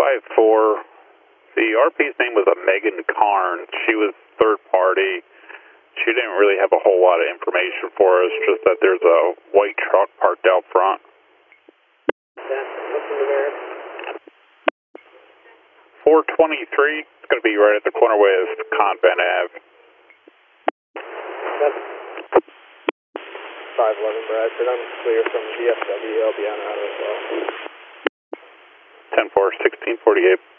254. The RP's name was Megan Carnes. She was third party. She didn't really have a whole lot of information for us, just that there's a white truck parked out front. What's in the mirror? 423. It's going to be right at the corner with Convent Ave. 511 Bradford. I'm clear from DFW. I'll be on auto as well. 10-4, 1648.